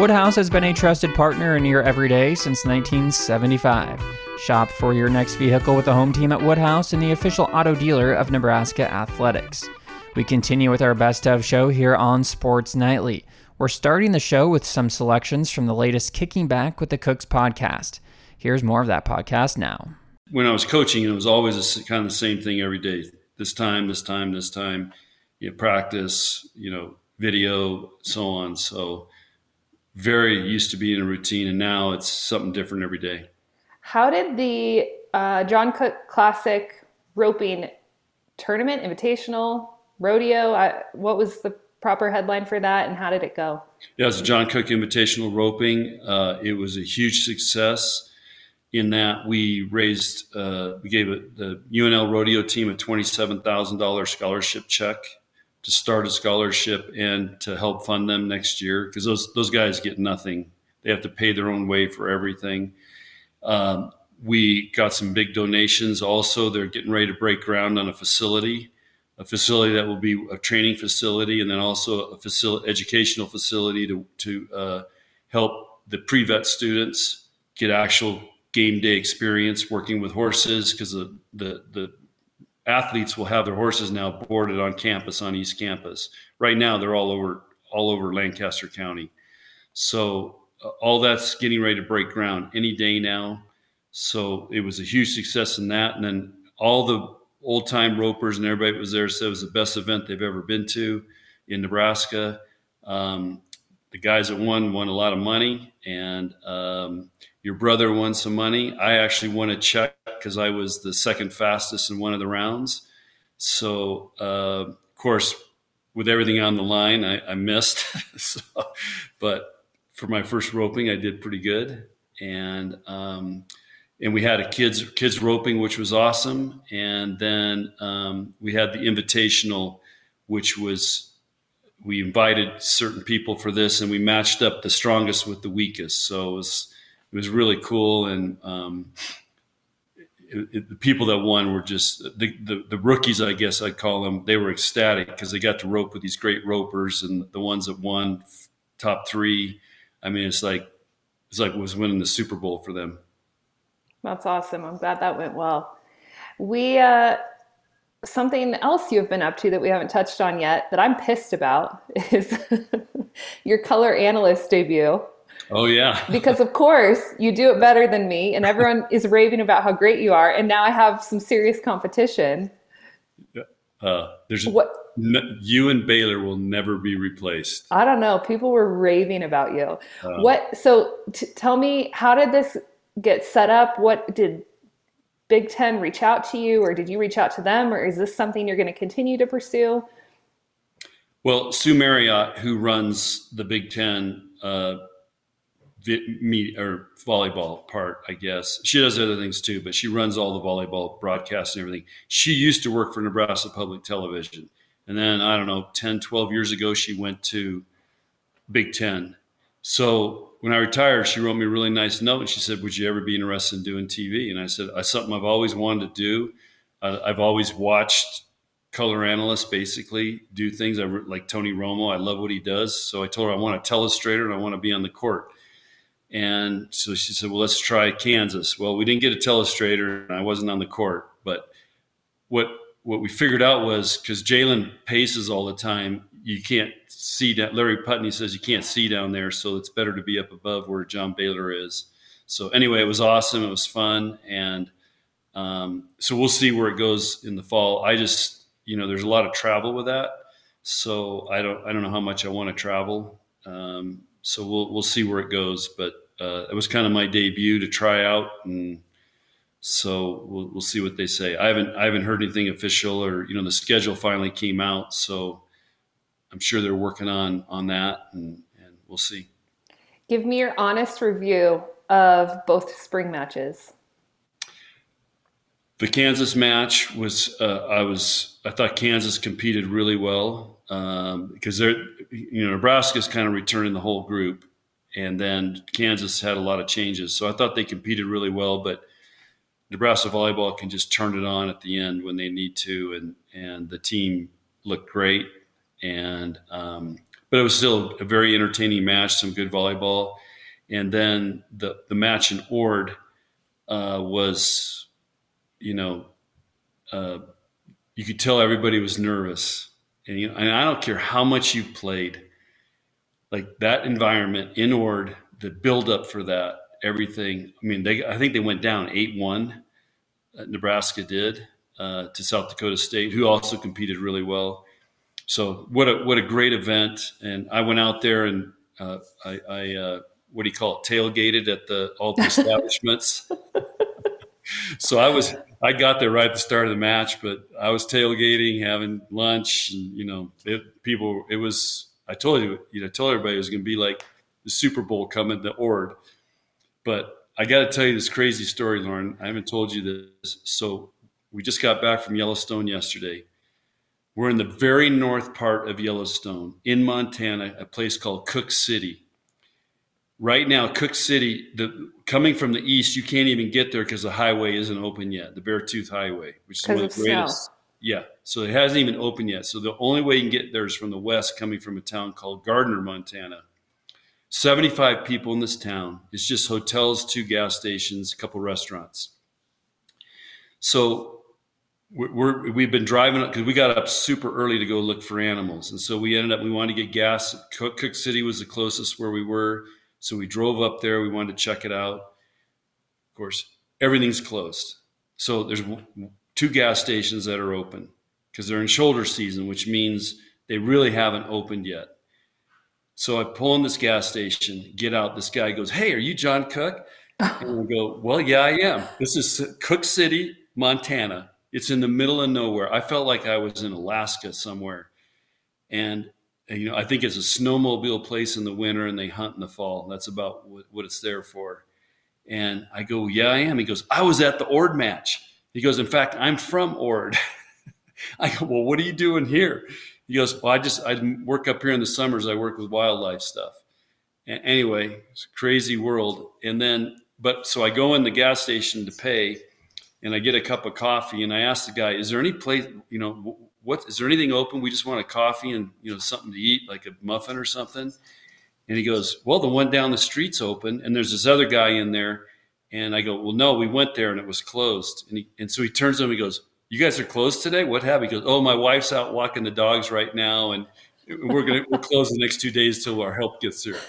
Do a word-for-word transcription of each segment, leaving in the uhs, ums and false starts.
Woodhouse has been a trusted partner in your everyday since nineteen seventy-five. Shop for your next vehicle with the home team at Woodhouse and the official auto dealer of Nebraska Athletics. We continue with our best of show here on Sports Nightly. We're starting the show with some selections from the latest Kicking Back with the Cooks podcast. Here's more of that podcast now. When I was coaching, it was always a, kind of the same thing every day. This time, this time, this time, you know, practice, you know, video, so on. So very used to being in a routine, and now it's something different every day. How did the uh, John Cook Classic roping tournament, invitational, rodeo, I, what was the proper headline for that, and how did it go? Yeah, it was a John Cook Invitational roping. Uh, it was a huge success in that we raised, uh, we gave a, the U N L rodeo team a twenty-seven thousand dollars scholarship check to start a scholarship and to help fund them next year, because those those guys get nothing. They have to pay their own way for everything. Um, we got some big donations. Also, they're getting ready to break ground on a facility, a facility that will be a training facility, and then also a facility, educational facility to to uh, help the pre-vet students get actual game day experience working with horses, because the, the the athletes will have their horses now boarded on campus, on East Campus. Right now, they're all over all over Lancaster County. So uh, all that's getting ready to break ground any day now. So it was a huge success in that. And then all the old-time ropers and everybody that was there said it was the best event they've ever been to in Nebraska. Um, the guys that won won a lot of money, and um, your brother won some money. I actually won a check because I was the second fastest in one of the rounds. So, uh, of course, with everything on the line, I, I missed. so, but for my first roping, I did pretty good. And um, and we had a kids kids roping, which was awesome. And then um, we had the invitational, which was, we invited certain people for this, and we matched up the strongest with the weakest. So it was it was really cool. And um, it, it, the people that won were just the, the the rookies, I guess I'd call them. They were ecstatic because they got to rope with these great ropers, and the ones that won top three, I mean, it's like it's like it was winning the Super Bowl for them. That's awesome. I'm glad that went well. We uh, something else you've been up to that we haven't touched on yet that I'm pissed about is your color analyst debut. Oh, yeah. Because, of course, you do it better than me, and everyone is raving about how great you are, and now I have some serious competition. Uh, there's what n- you and Baylor will never be replaced. I don't know. People were raving about you. Uh, what? So t- tell me, how did this get set up? What did Big Ten reach out to you, or did you reach out to them, or is this something you're going to continue to pursue? Well, Sue Marriott, who runs the Big Ten uh, me or volleyball part, I guess. She does other things too, but she runs all the volleyball broadcasts and everything. She used to work for Nebraska Public Television. And then, I don't know, ten, twelve years ago, she went to Big Ten. So when I retired, she wrote me a really nice note, and she said, would you ever be interested in doing T V? And I said, it's something I've always wanted to do. Uh, I've always watched color analysts basically do things. I like Tony Romo. I love what he does. So I told her I want a telestrator and I want to be on the court. And so she said, well, let's try Kansas. Well, we didn't get a telestrator, and I wasn't on the court. But what what we figured out was, because Jalen paces all the time, you can't see that. Larry Putney says you can't see down there, so it's better to be up above where John Baylor is. So anyway, it was awesome. It was fun. And um, so we'll see where it goes in the fall. I just, you know, there's a lot of travel with that. So I don't I don't know how much I want to travel. Um, so we'll we'll see where it goes. But uh, it was kind of my debut to try out, and so we'll we'll see what they say. I haven't I haven't heard anything official, or you know, the schedule finally came out, so I'm sure they're working on on that, and, and we'll see. Give me your honest review of both spring matches. The Kansas match was uh, I was I thought Kansas competed really well um, because they're you know Nebraska's kind of returning the whole group, and then Kansas had a lot of changes, so I thought they competed really well. But Nebraska volleyball can just turn it on at the end when they need to, and and the team looked great. And um, but it was still a very entertaining match, some good volleyball. And then the, the match in Ord uh, was, you know, uh, you could tell everybody was nervous. And, you know, and I don't care how much you've played, like that environment in Ord, the build up for that, everything. I mean, they, I think they went down eight one. Uh, Nebraska did uh, to South Dakota State, who also competed really well. So what a what a great event! And I went out there and uh, I, I uh, what do you call it? Tailgated at the all the establishments. So I was I got there right at the start of the match, but I was tailgating, having lunch, and you know, it, people. It was I told you, you know, I told everybody it was going to be like the Super Bowl coming to Ord. But I got to tell you this crazy story, Lauren. I haven't told you this. So we just got back from Yellowstone yesterday. We're in the very north part of Yellowstone in Montana, a place called Cook City. Right now, Cook City, the, coming from the east, you can't even get there because the highway isn't open yet, the Beartooth Highway, which is one of the greatest. Snow. Yeah, so it hasn't even opened yet. So the only way you can get there is from the west, coming from a town called Gardner, Montana. seventy-five people in this town. It's just hotels, two gas stations, a couple restaurants. So we're, we're, we've been driving up because we got up super early to go look for animals. And so we ended up, we wanted to get gas. Cook, Cook City was the closest where we were. So we drove up there. We wanted to check it out. Of course, everything's closed. So there's two gas stations that are open because they're in shoulder season, which means they really haven't opened yet. So I pull in this gas station, get out. This guy goes, "Hey, are you John Cook?" And we go, "Well, yeah, I am. This is Cook City, Montana. It's in the middle of nowhere." I felt like I was in Alaska somewhere. And, you know, I think it's a snowmobile place in the winter and they hunt in the fall. That's about what, what it's there for. And I go, "Yeah, I am." He goes, "I was at the Ord match." He goes, "In fact, I'm from Ord." I go, "Well, what are you doing here?" He goes, "Well, I just, I work up here in the summers. I work with wildlife stuff." And anyway, it's a crazy world. And then, but so I go in the gas station to pay and I get a cup of coffee and I ask the guy, "Is there any place, you know, what, is there anything open? We just want a coffee and, you know, something to eat, like a muffin or something." And he goes, "Well, the one down the street's open and there's this other guy in there." And I go, "Well, no, we went there and it was closed." And he, and so he turns to him, he goes, "You guys are closed today? What happened?" He goes, "Oh, my wife's out walking the dogs right now, and we're gonna we're closed the next two days till our help gets here."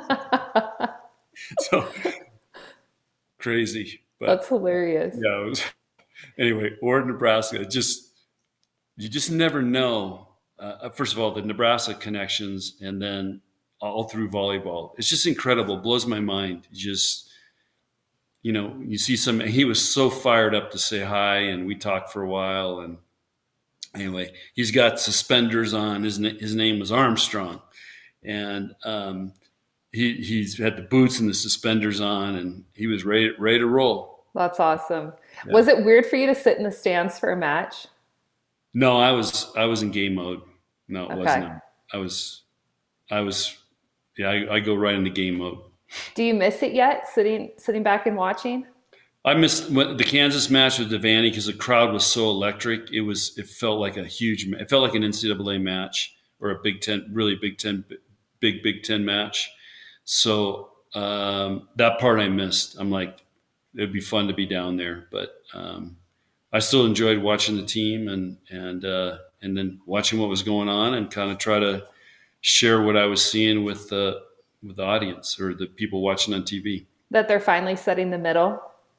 So crazy, but that's hilarious. Yeah. It was, anyway, Ord, Nebraska. Just you just never know. Uh, first of all, the Nebraska connections, and then all through volleyball, it's just incredible. Blows my mind. Just. You know, you see some, he was so fired up to say hi and we talked for a while. And anyway, he's got suspenders on. His, his name was Armstrong. And um, he, he's had the boots and the suspenders on and he was ready, ready to roll. That's awesome. Yeah. Was it weird for you to sit in the stands for a match? No, I was, I was in game mode. No, it okay. wasn't. I was, I was, yeah, I, I go right into game mode. Do you miss it yet, sitting sitting back and watching? I missed the Kansas match with Devaney because the crowd was so electric. It was it felt like a huge. It felt like an N C double A match or a Big Ten, really Big Ten, big Big Ten match. So um, that part I missed. I'm like, it'd be fun to be down there, but um, I still enjoyed watching the team and and uh, and then watching what was going on and kind of try to share what I was seeing with the. with the audience or the people watching on T V. That they're finally setting the middle.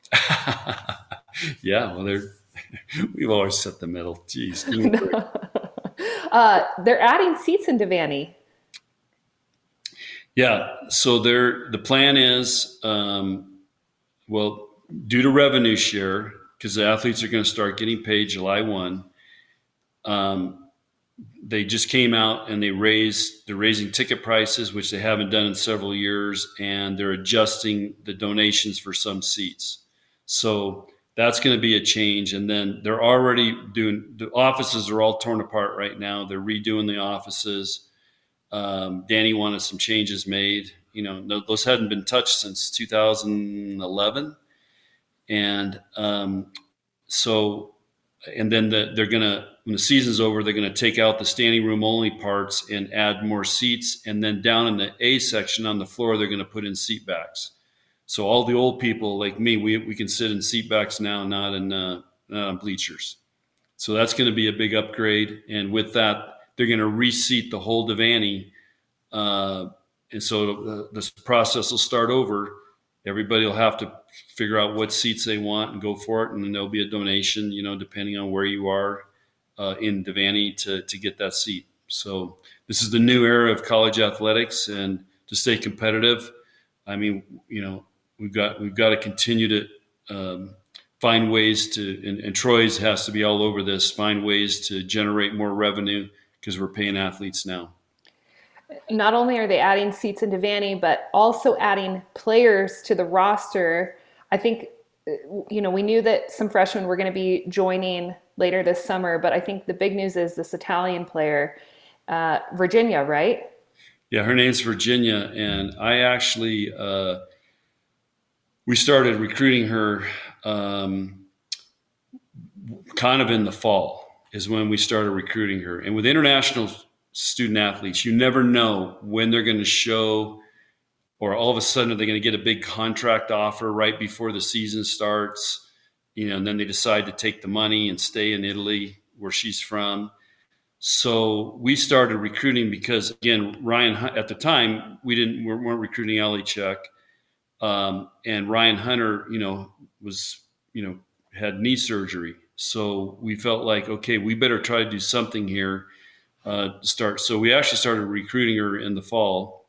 Yeah, well, they're we've always set the middle. Jeez. uh, they're adding seats in Devaney. Yeah, so they're the plan is, um, well, due to revenue share, because the athletes are going to start getting paid July first. Um, They just came out and they raised, they're raising ticket prices, which they haven't done in several years, and they're adjusting the donations for some seats. So that's going to be a change. And then they're already doing, the offices are all torn apart right now. They're redoing the offices. Um, Danny wanted some changes made. You know, those hadn't been touched since two thousand eleven. And um, so, and then the, they're going to, when the season's over, they're going to take out the standing room only parts and add more seats. And then down in the A section on the floor, they're going to put in seat backs. So all the old people like me, we we can sit in seat backs now, not in uh, not on bleachers. So that's going to be a big upgrade. And with that, they're going to reseat the whole Devaney. Uh, and so the, this process will start over. Everybody will have to figure out what seats they want and go for it. And then there'll be a donation, you know, depending on where you are uh, in Devaney to, to get that seat. So this is the new era of college athletics, and to stay competitive, I mean, you know, we've got, we've got to continue to um, find ways to, and, and Troy's has to be all over this, find ways to generate more revenue because we're paying athletes now. Not only are they adding seats in Devaney, but also adding players to the roster. I think, you know, we knew that some freshmen were going to be joining later this summer, but I think the big news is this Italian player, uh, Virginia, right? Yeah, her name's Virginia. And I actually, uh, we started recruiting her um, kind of in the fall is when we started recruiting her. And with international student athletes, you never know when they're going to show, or all of a sudden are they going to get a big contract offer right before the season starts, you know, and then they decide to take the money and stay in Italy where she's from. So we started recruiting because, again, Ryan, at the time, we didn't, we weren't recruiting Ali Check. Um, and Ryan Hunter, you know, was, you know, had knee surgery. So we felt like, okay, we better try to do something here. Uh, to start. So we actually started recruiting her in the fall.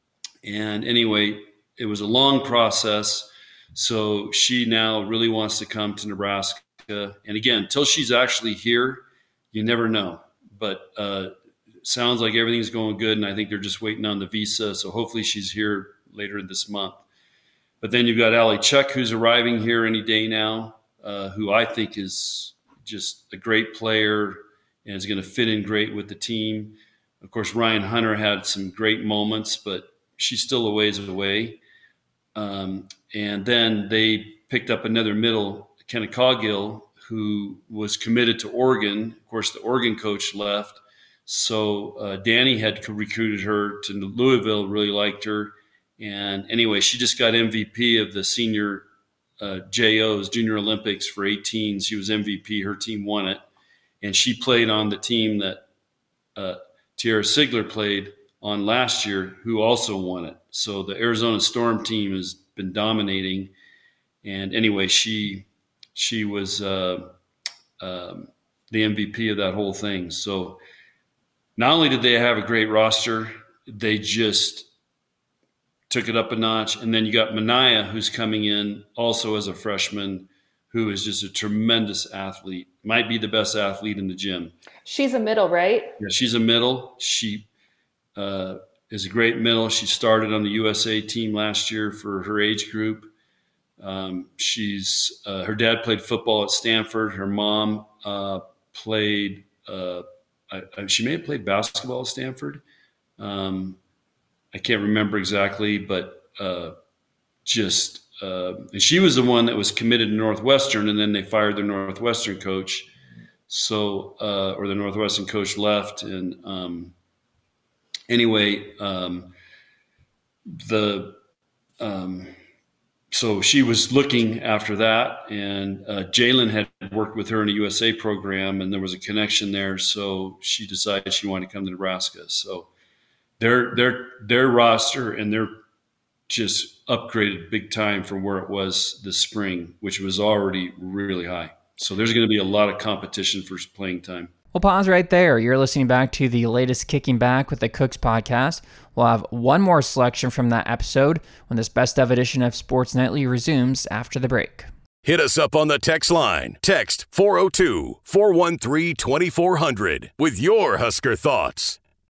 And anyway, it was a long process. So she now really wants to come to Nebraska. And again, until she's actually here, you never know. But uh, it sounds like everything's going good. And I think they're just waiting on the visa. So hopefully she's here later this month. But then you've got Ali Chuck, who's arriving here any day now, uh, who I think is just a great player and is going to fit in great with the team. Of course, Ryan Hunter had some great moments, but she's still a ways away. Um, and then they picked up another middle, Kenna Coggill, who was committed to Oregon. Of course, the Oregon coach left. So uh, Danny had recruited her to Louisville, really liked her. And anyway, she just got M V P of the senior uh, J Os, Junior Olympics for eighteen. She was M V P. Her team won it. And she played on the team that uh, Tierra Sigler played on last year, who also won it. So the Arizona Storm team has been dominating. And anyway, she she was uh, um, the M V P of that whole thing. So not only did they have a great roster, they just took it up a notch. And then you got Mania, who's coming in also as a freshman, who is just a tremendous athlete, might be the best athlete in the gym. She's a middle, right? Yeah, she's a middle. She uh, is a great middle. She started on the U S A team last year for her age group. Um, she's uh, her dad played football at Stanford. Her mom uh, played, uh, I, I, she may have played basketball at Stanford. Um, I can't remember exactly, but uh, just uh, and she was the one that was committed to Northwestern, and then they fired the Northwestern coach. So, uh, or the Northwestern coach left, and um, anyway, um, the um, so she was looking after that, and uh, Jalen had worked with her in a U S A program, and there was a connection there. So she decided she wanted to come to Nebraska. So their their their roster and their just upgraded big time from where it was this spring, which was already really high. So there's going to be a lot of competition for playing time. We'll pause right there. You're listening back to the latest Kicking Back with the Cooks podcast. We'll have one more selection from that episode when this best of edition of Sports Nightly resumes after the break. Hit us up on the text line. Text four oh two, four one three, two four zero zero with your Husker thoughts.